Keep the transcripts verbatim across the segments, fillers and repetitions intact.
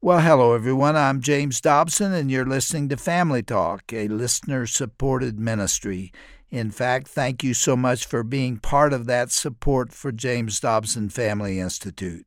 Well, hello, everyone. I'm James Dobson, and you're listening to Family Talk, a listener-supported ministry. In fact, thank you so much for being part of that support for James Dobson Family Institute.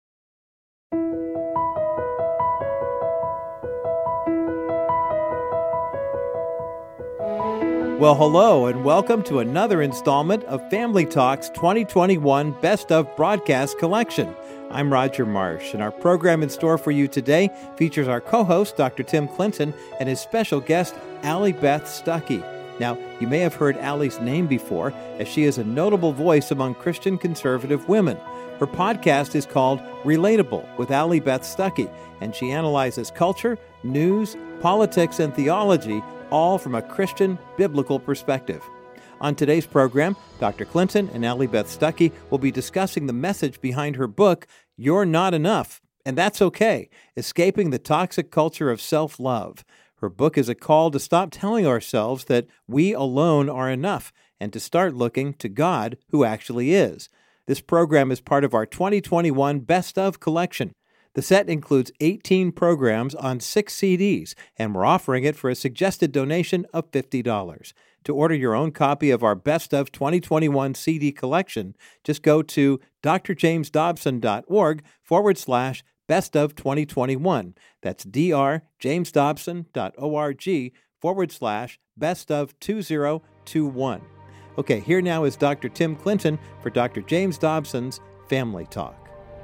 Well, hello, and welcome to another installment of Family Talk's twenty twenty-one Best of Broadcast Collection. I'm Roger Marsh, and our program in store for you today features our co-host, Doctor Tim Clinton, and his special guest, Allie Beth Stuckey. Now, you may have heard Allie's name before, as she is a notable voice among Christian conservative women. Her podcast is called Relatable with Allie Beth Stuckey, and she analyzes culture, news, politics, and theology, all from a Christian biblical perspective. On today's program, Doctor Clinton and Allie Beth Stuckey will be discussing the message behind her book, You're Not Enough, and That's Okay, Escaping the Toxic Culture of Self-Love. Her book is a call to stop telling ourselves that we alone are enough and to start looking to God, who actually is. This program is part of our twenty twenty-one Best Of collection. The set includes eighteen programs on six C Ds, and we're offering it for a suggested donation of fifty dollars. To order your own copy of our Best of twenty twenty-one C D collection, just go to drjamesdobson.org forward slash best of 2021. That's drjamesdobson.org forward slash best of 2021. Okay, here now is Doctor Tim Clinton for Doctor James Dobson's Family Talk.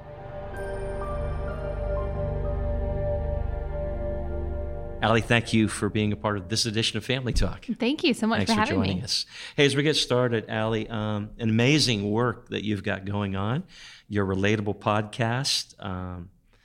Allie, thank you for being a part of this edition of Family Talk. Thank you so much Thanks for having for joining me. us. Hey, as we get started, Allie, um, an amazing work that you've got going on, your Relatable podcast. Um,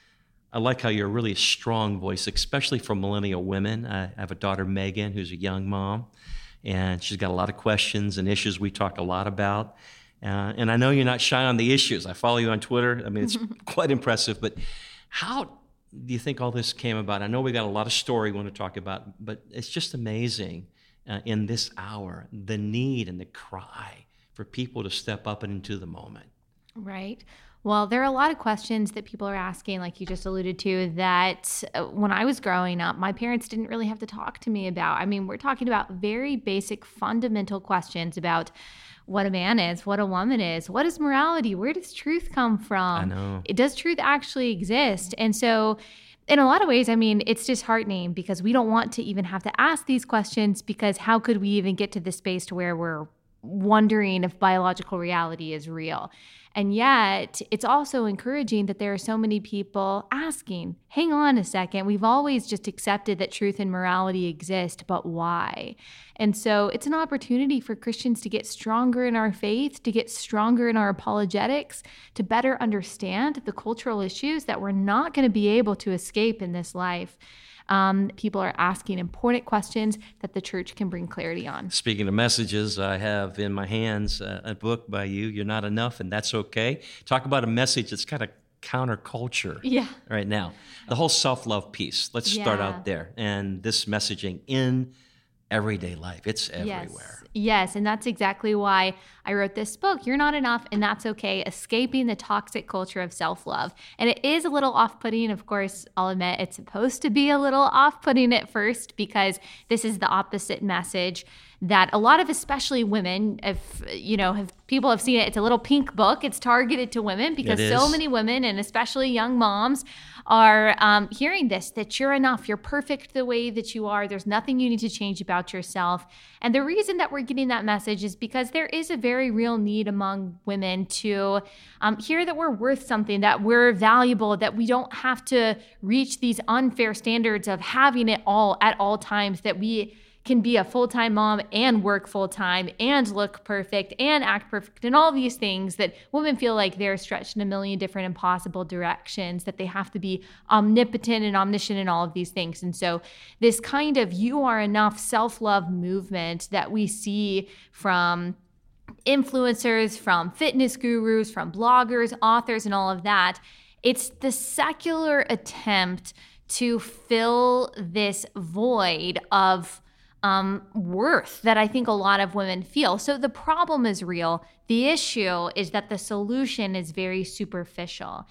I like how you're really a strong voice, especially for millennial women. I have a daughter, Megan, who's a young mom, and she's got a lot of questions and issues we talk a lot about. Uh, and I know you're not shy on the issues. I follow you on Twitter. I mean, it's quite impressive. But how do you think all this came about? I know we got a lot of story we want to talk about, but it's just amazing uh, in this hour, the need and the cry for people to step up and into the moment. Right. Well, there are a lot of questions that people are asking, like you just alluded to, that uh, when I was growing up, my parents didn't really have to talk to me about. I mean, we're talking about very basic, fundamental questions about what a man is, what a woman is, what is morality, where does truth come from? I know. Does truth actually exist? And so in a lot of ways, I mean, it's disheartening because we don't want to even have to ask these questions, because how could we even get to this space to where we're wondering if biological reality is real? And yet, it's also encouraging that there are so many people asking, hang on a second, we've always just accepted that truth and morality exist, but why? And so it's an opportunity for Christians to get stronger in our faith, to get stronger in our apologetics, to better understand the cultural issues that we're not going to be able to escape in this life. Um, people are asking important questions that the church can bring clarity on. Speaking of messages, I have in my hands uh, a book by you, You're Not Enough, and That's Okay. Talk about a message that's kind of counterculture yeah. right now. The whole self-love piece. Let's start Yeah. out there. And this messaging in everyday life, it's everywhere. Yes. Yes, and that's exactly why I wrote this book, You're Not Enough, and That's Okay, Escaping the Toxic Culture of Self-Love. And it is a little off-putting, of course, I'll admit it's supposed to be a little off-putting at first, because this is the opposite message that a lot of, especially women, if you know, have people have seen it. It's a little pink book. It's targeted to women because so many women, and especially young moms, are um, hearing this, that you're enough, you're perfect the way that you are. There's nothing you need to change about yourself. And the reason that we're getting that message is because there is a very real need among women to um, hear that we're worth something, that we're valuable, that we don't have to reach these unfair standards of having it all at all times, that we can be a full-time mom and work full-time and look perfect and act perfect and all these things, that women feel like they're stretched in a million different impossible directions, that they have to be omnipotent and omniscient and all of these things. And so this kind of you are enough self-love movement that we see from influencers, from fitness gurus, from bloggers, authors, and all of that, it's the secular attempt to fill this void of Um, worth that I think a lot of women feel. So the problem is real. The issue is that the solution is very superficial.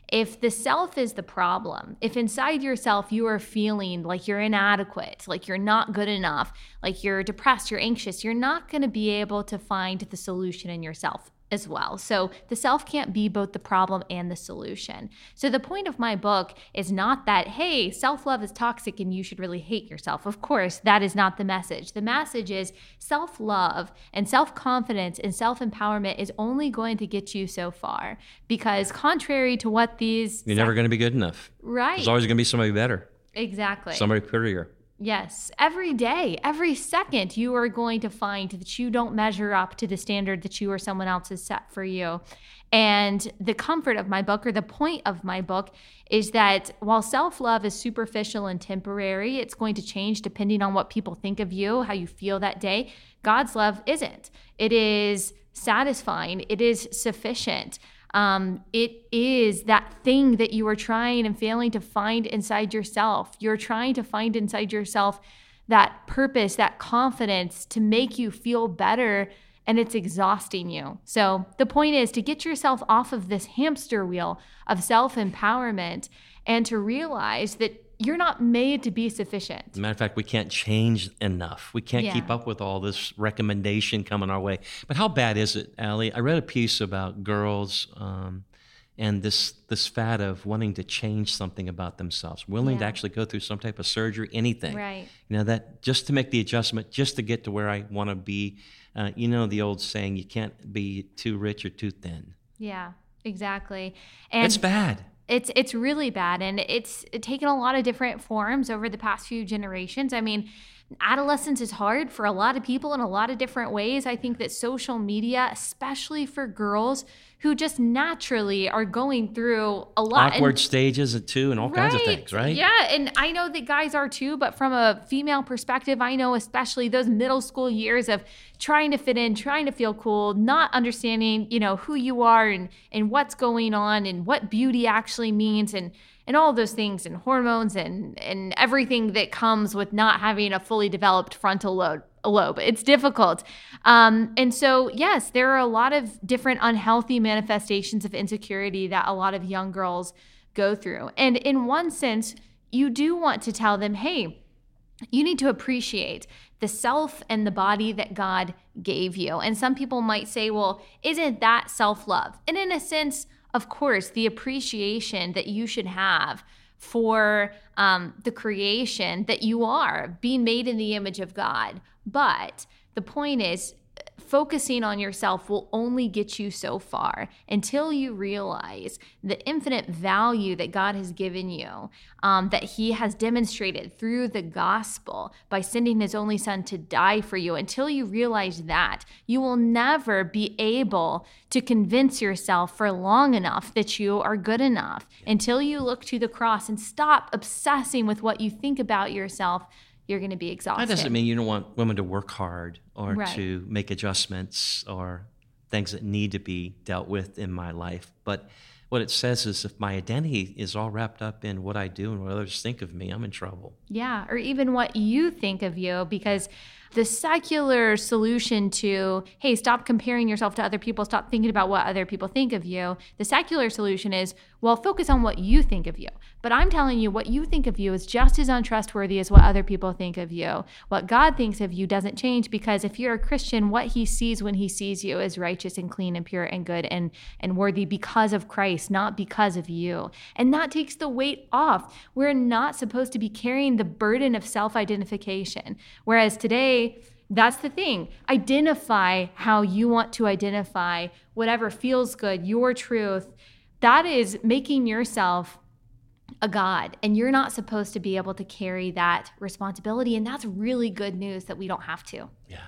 If the self is the problem, if inside yourself you are feeling like you're inadequate, like you're not good enough, like you're depressed, you're anxious, you're not going to be able to find the solution in yourself as well. So the self can't be both the problem and the solution. So the point of my book is not that, hey, self-love is toxic and you should really hate yourself. Of course, that is not the message. The message is self-love and self-confidence and self-empowerment is only going to get you so far, because contrary to what these... You're never going to be good enough. Right. There's always going to be somebody better. Exactly. Somebody prettier. Yes. Every day, every second, you are going to find that you don't measure up to the standard that you or someone else has set for you. And the comfort of my book, or the point of my book, is that while self-love is superficial and temporary, it's going to change depending on what people think of you, how you feel that day. God's love isn't. It is satisfying. It is sufficient. Um, it is that thing that you are trying and failing to find inside yourself. You're trying to find inside yourself that purpose, that confidence to make you feel better, and it's exhausting you. So the point is to get yourself off of this hamster wheel of self-empowerment and to realize that you're not made to be sufficient. As a matter of fact, we can't change enough. We can't Yeah. keep up with all this recommendation coming our way. But how bad is it, Allie? I read a piece about girls um, and this this fad of wanting to change something about themselves, willing to Yeah. actually go through some type of surgery, anything. Right. You know, that just to make the adjustment, just to get to where I want to be. Uh, you know the old saying, you can't be too rich or too thin. Yeah, exactly. And It's bad. It's it's really bad, and it's taken a lot of different forms over the past few generations. I mean, adolescence is hard for a lot of people in a lot of different ways. I think that social media, especially for girls who just naturally are going through a lot. Awkward and, stages too, and all kinds of things, right? Yeah, and I know that guys are too, but from a female perspective, I know especially those middle school years of trying to fit in, trying to feel cool, not understanding, you know, who you are and, and what's going on and what beauty actually means and and all those things and hormones and, and everything that comes with not having a fully developed frontal lobe. lobe. It's difficult. Um, and so, yes, there are a lot of different unhealthy manifestations of insecurity that a lot of young girls go through. And in one sense, you do want to tell them, hey, you need to appreciate the self and the body that God gave you. And some people might say, well, isn't that self-love? And in a sense, of course, the appreciation that you should have for um, the creation that you are, being made in the image of God. But the point is, focusing on yourself will only get you so far until you realize the infinite value that God has given you, um, that he has demonstrated through the gospel by sending his only son to die for you. Until you realize that, you will never be able to convince yourself for long enough that you are good enough. Until you look to the cross and stop obsessing with what you think about yourself, you're going to be exhausted. That doesn't mean you don't want women to work hard or Right. to make adjustments or things that need to be dealt with in my life. But what it says is if my identity is all wrapped up in what I do and what others think of me, I'm in trouble. Yeah, or even what you think of you, because the secular solution to, hey, stop comparing yourself to other people, stop thinking about what other people think of you. The secular solution is, well, focus on what you think of you. But I'm telling you, what you think of you is just as untrustworthy as what other people think of you. What God thinks of you doesn't change, because if you're a Christian, what he sees when he sees you is righteous and clean and pure and good and, and worthy because of Christ, not because of you. And that takes the weight off. We're not supposed to be carrying the burden of self-identification. Whereas today, that's the thing. Identify how you want to identify, whatever feels good, your truth. That is making yourself a God, and you're not supposed to be able to carry that responsibility. And that's really good news that we don't have to. Yeah.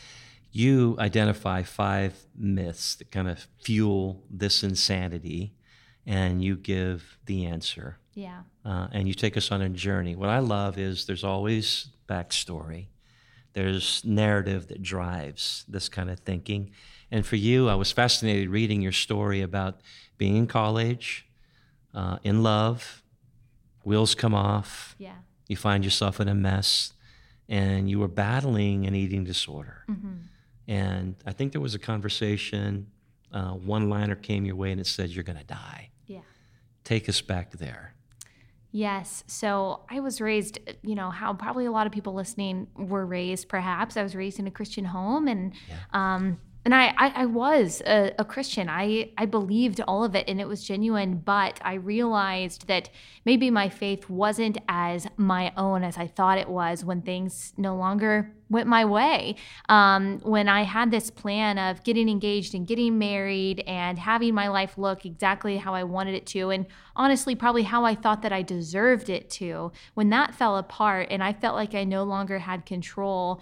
You identify five myths that kind of fuel this insanity, and you give the answer. Yeah. Uh, and you take us on a journey. What I love is there's always backstory. There's narrative that drives this kind of thinking. And for you, I was fascinated reading your story about being in college, uh, in love, wheels come off, Yeah. you find yourself in a mess, and you were battling an eating disorder. Mm-hmm. And I think there was a conversation, uh, one-liner came your way and it said, you're going to die. Yeah. Take us back there. Yes. So I was raised, you know, how probably a lot of people listening were raised, perhaps. I was raised in a Christian home, and Yeah. um, and I, I, I was a, a Christian. I, I believed all of it, and it was genuine, but I realized that maybe my faith wasn't as my own as I thought it was when things no longer went my way. Um, when I had this plan of getting engaged and getting married and having my life look exactly how I wanted it to, and honestly, probably how I thought that I deserved it to, when that fell apart and I felt like I no longer had control,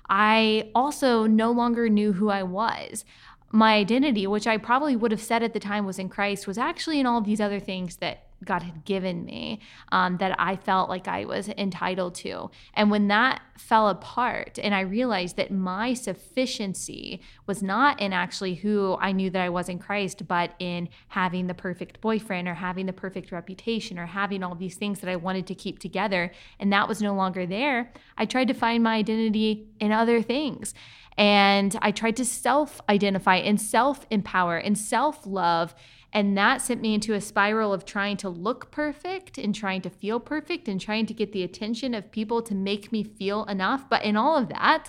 I also no longer knew who I was. My identity, which I probably would have said at the time was in Christ, was actually in all these other things that God had given me, um, that I felt like I was entitled to. And when that fell apart and I realized that my sufficiency was not in actually who I knew that I was in Christ, but in having the perfect boyfriend or having the perfect reputation or having all these things that I wanted to keep together, and that was no longer there, I tried to find my identity in other things. And I tried to self-identify and self-empower and self-love. And that sent me into a spiral of trying to look perfect and trying to feel perfect and trying to get the attention of people to make me feel enough. But in all of that,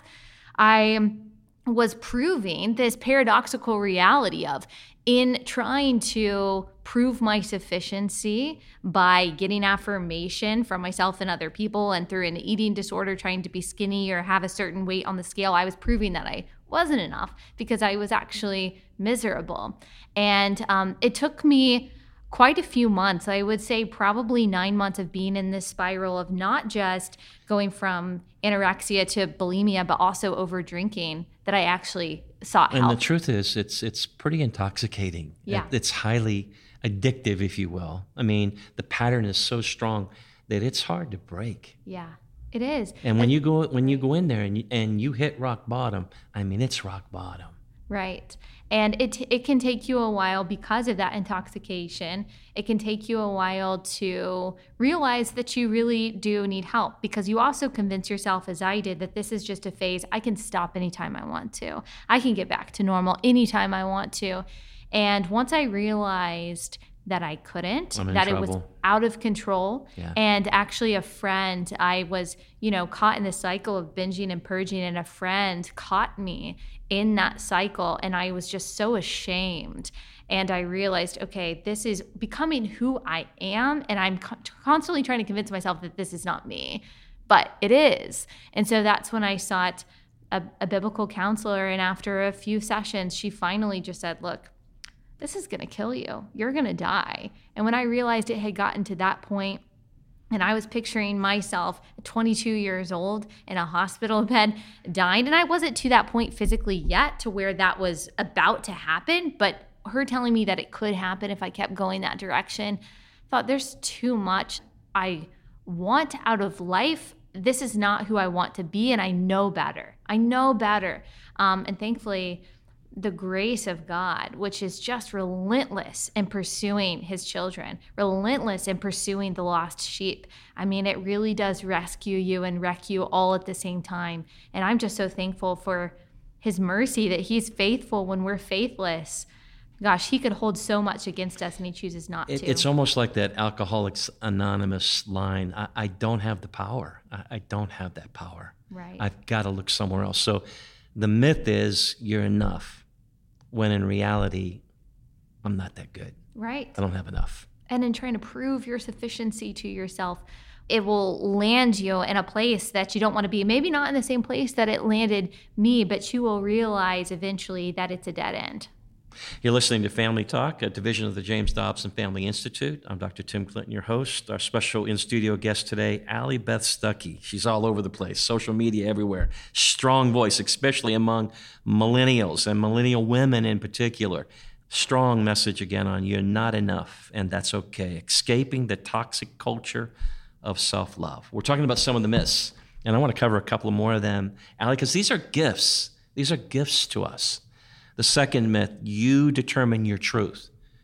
I was proving this paradoxical reality of, in trying to prove my sufficiency by getting affirmation from myself and other people, and through an eating disorder, trying to be skinny or have a certain weight on the scale, I was proving that I wasn't enough because I was actually miserable. And um, it took me quite a few months, I would say probably nine months of being in this spiral of not just going from anorexia to bulimia, but also over drinking, that I actually sought help. And the truth is, it's it's pretty intoxicating. Yeah. It's highly addictive, if you will. I mean, the pattern is so strong that it's hard to break. Yeah, it is. And when you go when you go in there and you, and you hit rock bottom, I mean, it's rock bottom. Right. And it it can take you a while because of that intoxication. It can take you a while to realize that you really do need help, because you also convince yourself, as I did, that this is just a phase. I can stop anytime I want to. I can get back to normal anytime I want to. And once I realized that I couldn't, I'm in that trouble. It was out of control. Yeah. And actually a friend, I was, you know, caught in the cycle of binging and purging, and a friend caught me in that cycle, and I was just so ashamed. And I realized, okay, this is becoming who I am, and I'm co- constantly trying to convince myself that this is not me, but it is. And so that's when I sought a, a biblical counselor, and after a few sessions, she finally just said, look, this is going to kill you. You're going to die. And when I realized it had gotten to that point, and I was picturing myself at twenty-two years old in a hospital bed dying, and I wasn't to that point physically yet to where that was about to happen, but her telling me that it could happen if I kept going that direction, I thought, there's too much I want out of life. This is not who I want to be, and I know better. I know better. Um, and thankfully, the grace of God, which is just relentless in pursuing his children, relentless in pursuing the lost sheep. I mean, it really does rescue you and wreck you all at the same time. And I'm just so thankful for his mercy that he's faithful when we're faithless. Gosh, he could hold so much against us, and he chooses not It, to. it's almost like that Alcoholics Anonymous line, I, I don't have the power. I, I don't have that power. Right. I've got to look somewhere else. So the myth is you're enough, when in reality, I'm not that good. Right. I don't have enough. And in trying to prove your sufficiency to yourself, it will land you in a place that you don't want to be. Maybe not in the same place that it landed me, but you will realize eventually that it's a dead end. You're listening to Family Talk, a division of the James Dobson Family Institute. I'm Doctor Tim Clinton, your host. Our special in-studio guest today, Allie Beth Stuckey. She's all over the place, social media everywhere. Strong voice, especially among millennials and millennial women in particular. Strong message again on you're not enough, and that's okay. Escaping the toxic culture of self-love. We're talking about some of the myths, and I want to cover a couple more of them, Allie, because these are gifts. These are gifts to us. The second myth, you determine your truth.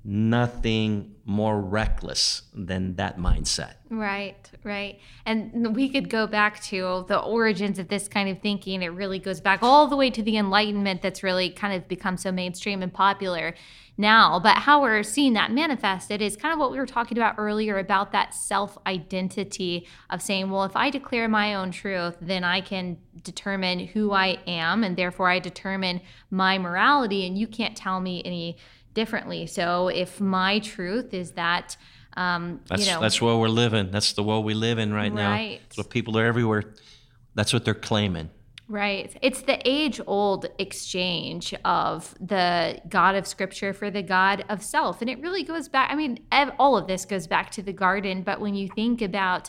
nothing more reckless than that mindset. Right, right. And we could go back to the origins of this kind of thinking. It really goes back all the way to the Enlightenment that's really kind of become so mainstream and popular now. But how we're seeing that manifested is kind of what we were talking about earlier about that self-identity of saying, well, if I declare my own truth, then I can determine who I am, and therefore I determine my morality, and you can't tell me any differently. So if my truth is that, um, that's, you know, that's where we're living. That's the world we live in right, right. now. That's what people are everywhere. That's what they're claiming. Right. It's the age-old exchange of the God of Scripture for the God of self. And it really goes back, I mean, all of this goes back to the garden, but when you think about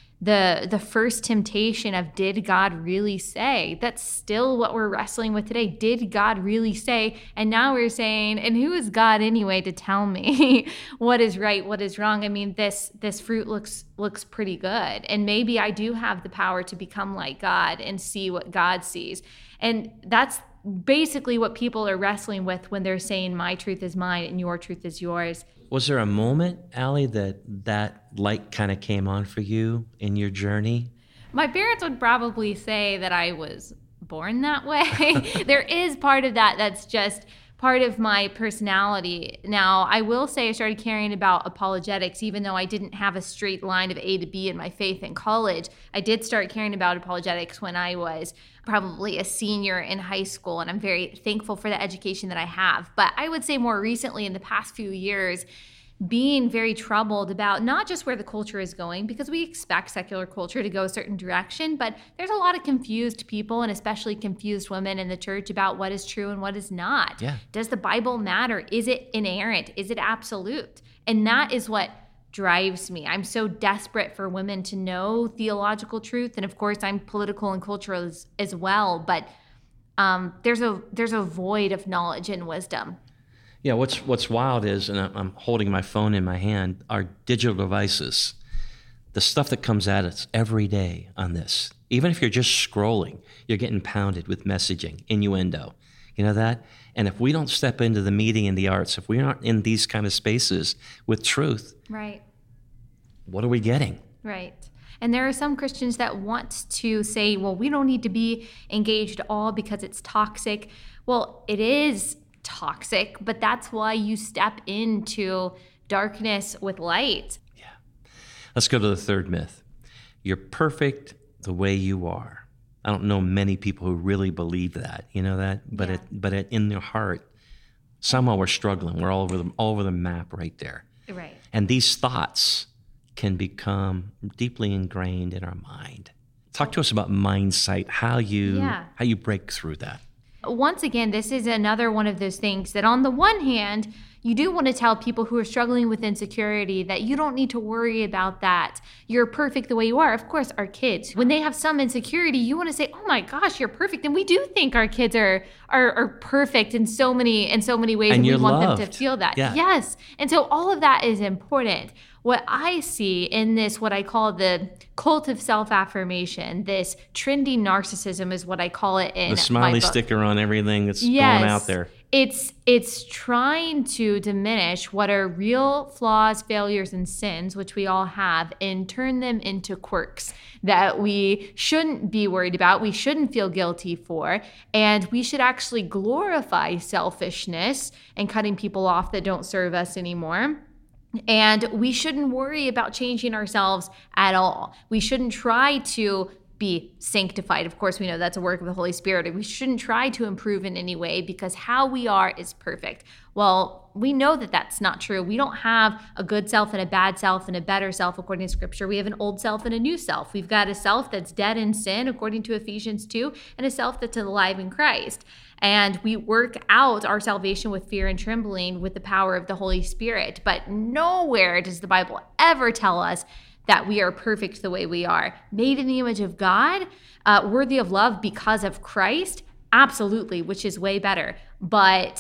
the the first temptation of did God really say, that's still what we're wrestling with today. Did God really say? And now we're saying, and who is God anyway to tell me what is right, what is wrong? I mean, this this fruit looks looks pretty good, and maybe I do have the power to become like God and see what God sees. And that's basically what people are wrestling with when they're saying my truth is mine and your truth is yours. Was there a moment, Allie, that that light kind of came on for you in your journey? My parents would probably say that I was born that way. There is part of that that's just part of my personality. Now, I will say I started caring about apologetics, even though I didn't have a straight line of A to B in my faith in college. I did start caring about apologetics when I was probably a senior in high school, and I'm very thankful for the education that I have. But I would say more recently, in the past few years, being very troubled about not just where the culture is going, because we expect secular culture to go a certain direction, but there's a lot of confused people, and especially confused women in the church about what is true and what is not. Yeah. Does the Bible matter? Is it inerrant? Is it absolute? And that is what drives me. I'm so desperate for women to know theological truth, and of course I'm political and cultural as, as well, but um, there's a there's a void of knowledge and wisdom. Yeah, what's what's wild is, and I'm holding my phone in my hand, our digital devices, the stuff that comes at us every day on this. Even if you're just scrolling, you're getting pounded with messaging, innuendo. You know that? And if we don't step into the media and the arts, if we aren't in these kind of spaces with truth, right, what are we getting? Right. And there are some Christians that want to say, well, we don't need to be engaged at all because it's toxic. Well, it is toxic, but that's why you step into darkness with light. Yeah. Let's go to the third myth. You're perfect the way you are. I don't know many people who really believe that, you know that? But Yeah. it, but it, in their heart, somehow we're struggling. We're all over the, all over the map right there. Right. And these thoughts can become deeply ingrained in our mind. Talk to us about mindsight, how you Yeah. how you break through that. Once again, this is another one of those things that on the one hand, you do want to tell people who are struggling with insecurity that you don't need to worry about that. You're perfect the way you are. Of course, our kids, when they have some insecurity, you want to say, oh my gosh, you're perfect. And we do think our kids are are, are perfect in so many in so many ways, And and, we you're want them loved. to feel that. Yeah. Yes. And so all of that is important. What I see in this, what I call the cult of self-affirmation, this trendy narcissism is what I call it in The smiley my book. sticker on everything that's Yes. going out there. It's it's trying to diminish what are real flaws, failures, and sins, which we all have, and turn them into quirks that we shouldn't be worried about, we shouldn't feel guilty for, and we should actually glorify selfishness and cutting people off that don't serve us anymore. And we shouldn't worry about changing ourselves at all. We shouldn't try to be sanctified. Of course, we know that's a work of the Holy Spirit. We shouldn't try to improve in any way because how we are is perfect. Well, we know that that's not true. We don't have a good self and a bad self and a better self according to Scripture. We have an old self and a new self. We've got a self that's dead in sin according to Ephesians two and a self that's alive in Christ. And we work out our salvation with fear and trembling with the power of the Holy Spirit. But nowhere does the Bible ever tell us that we are perfect the way we are. Made in the image of God, uh, worthy of love because of Christ, absolutely, which is way better. But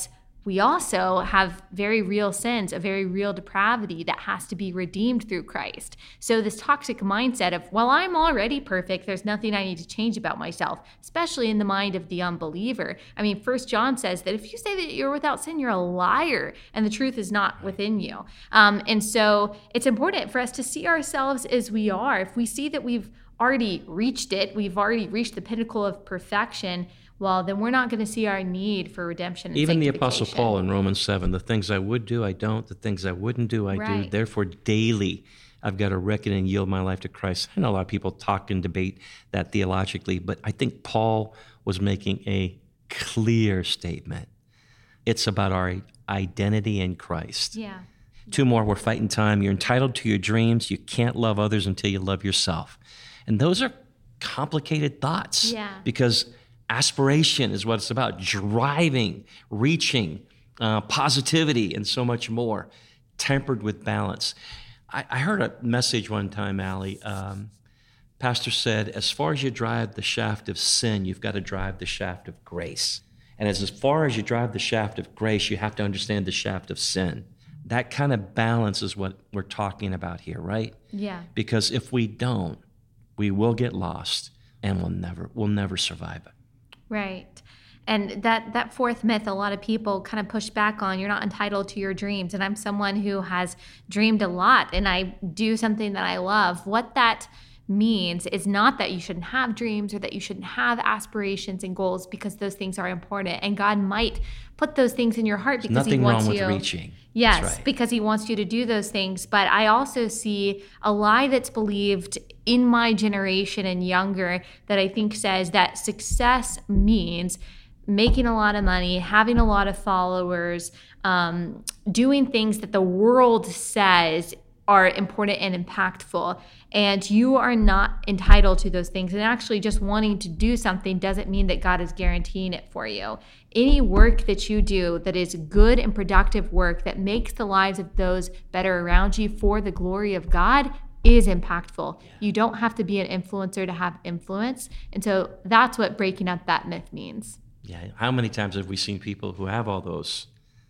we also have very real sins, a very real depravity that has to be redeemed through Christ. So this toxic mindset of, well, I'm already perfect, there's nothing I need to change about myself, especially in the mind of the unbeliever. I mean, First John says that if you say that you're without sin, you're a liar, and the truth is not within you. Um, and so it's important for us to see ourselves as we are. If we see that we've already reached it, we've already reached the pinnacle of perfection, well, then we're not going to see our need for redemption and Even the sanctification. Apostle Paul in Romans seven, the things I would do, I don't. The things I wouldn't do, I Right. do. Therefore, daily, I've got to reckon and yield my life to Christ. I know a lot of people talk and debate that theologically, but I think Paul was making a clear statement. It's about our identity in Christ. Yeah. Two more, we're fighting time. You're entitled to your dreams. You can't love others until you love yourself. And those are complicated thoughts. Yeah. Because aspiration is what it's about, driving, reaching, uh, positivity, and so much more, tempered with balance. I, I heard a message one time, Allie. Um, pastor said, as far as you drive the shaft of sin, you've got to drive the shaft of grace. And as, as far as you drive the shaft of grace, you have to understand the shaft of sin. That kind of balance is what we're talking about here, right? Yeah. Because if we don't, we will get lost and we'll never, we'll never survive it. Right. And that, that fourth myth, a lot of people kind of push back on, you're not entitled to your dreams. And I'm someone who has dreamed a lot and I do something that I love. What that means is not that you shouldn't have dreams or that you shouldn't have aspirations and goals, because those things are important. And God might put those things in your heart because Nothing he wants wrong you. with reaching. Yes, That's right. because he wants you to do those things. But I also see a lie that's believed in my generation and younger that I think says that success means making a lot of money, having a lot of followers, um, doing things that the world says are important and impactful. And you are not entitled to those things. And actually just wanting to do something doesn't mean that God is guaranteeing it for you. Any work that you do that is good and productive work that makes the lives of those better around you for the glory of God is impactful. Yeah. You don't have to be an influencer to have influence. And so that's what breaking up that myth means. Yeah. How many times have we seen people who have all those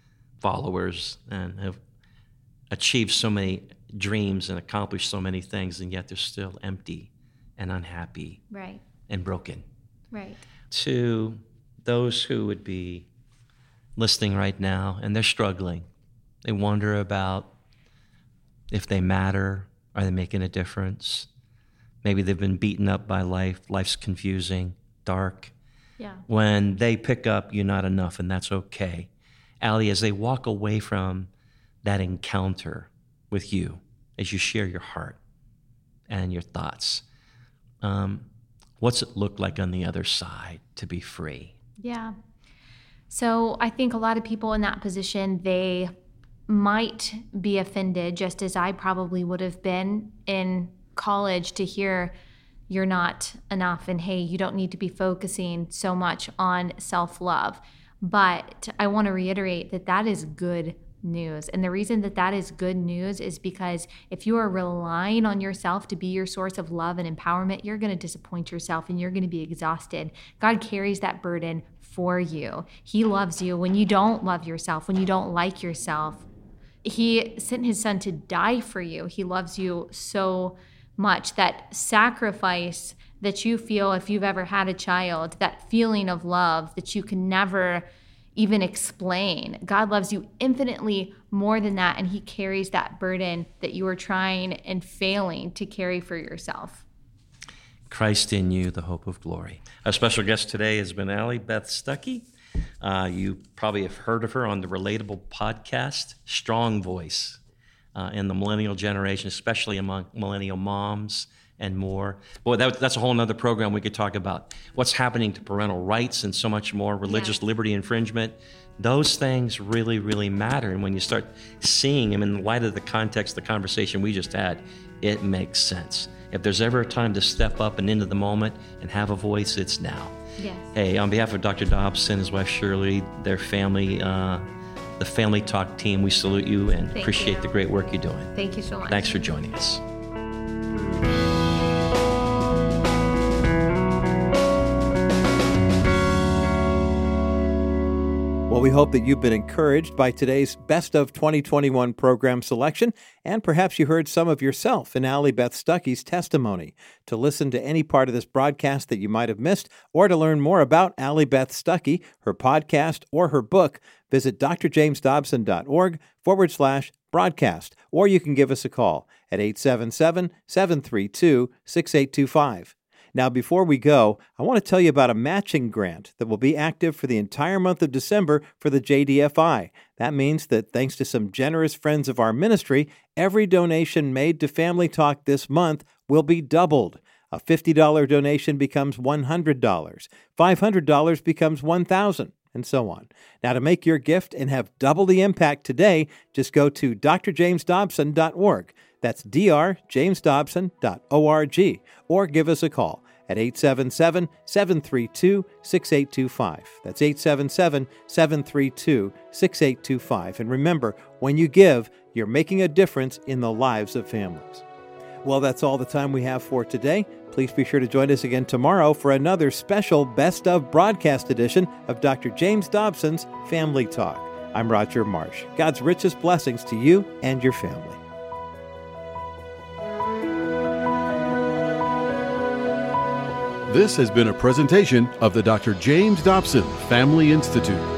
followers and have achieved so many dreams and accomplished so many things, and yet they're still empty and unhappy, right, and broken. Right. To those who would be listening right now and they're struggling, they wonder about if they matter, are they making a difference? Maybe they've been beaten up by life, life's confusing, dark. Yeah. When they pick up, you're not enough, and that's okay. Allie, as they walk away from that encounter with you, as you share your heart and your thoughts, um, what's it look like on the other side to be free? Yeah. So I think a lot of people in that position, they might be offended, just as I probably would have been in college, to hear you're not enough and hey, you don't need to be focusing so much on self-love. But I want to reiterate that that is good news. And the reason that that is good news is because if you are relying on yourself to be your source of love and empowerment, you're going to disappoint yourself and you're going to be exhausted. God carries that burden for you. He loves you when you don't love yourself, when you don't like yourself. He sent his son to die for you. He loves you so much. That sacrifice that you feel if you've ever had a child, that feeling of love that you can never even explain. God loves you infinitely more than that, and he carries that burden that you are trying and failing to carry for yourself. Christ in you, the hope of glory. Our special guest today has been Allie Beth Stuckey. Uh, you probably have heard of her on the Relatable podcast, strong voice uh, in the millennial generation, especially among millennial moms and more. Boy, that, that's a whole other program we could talk about. What's happening to parental rights and so much more, religious yeah. liberty infringement. Those things really, really matter. And when you start seeing them in light of the context of the conversation we just had, it makes sense. If there's ever a time to step up and into the moment and have a voice, it's now. Yes. Hey, on behalf of Doctor Dobson, his wife Shirley, their family, uh, the Family Talk team, we salute you and Thank appreciate you. the great work you're doing. Thank you so much. Thanks for joining us. Well, Well, we hope that you've been encouraged by today's Best of twenty twenty-one program selection, and perhaps you heard some of yourself in Allie Beth Stuckey's testimony. To listen to any part of this broadcast that you might have missed, or to learn more about Allie Beth Stuckey, her podcast, or her book, visit drjamesdobson.org forward slash broadcast, or you can give us a call at eight seven seven, seven three two, six eight two five. Now, before we go, I want to tell you about a matching grant that will be active for the entire month of December for the J D F I. That means that thanks to some generous friends of our ministry, every donation made to Family Talk this month will be doubled. A fifty dollars donation becomes one hundred dollars. five hundred dollars becomes one thousand dollars. And so on. Now, to make your gift and have double the impact today, just go to d r james dobson dot org. That's d r james dobson dot org. Or give us a call at eight seven seven, seven three two, six eight two five. That's eight seven seven, seven three two, six eight two five. And remember, when you give, you're making a difference in the lives of families. Well, that's all the time we have for today. Please be sure to join us again tomorrow for another special Best of broadcast edition of Doctor James Dobson's Family Talk. I'm Roger Marsh. God's richest blessings to you and your family. This has been a presentation of the Doctor James Dobson Family Institute.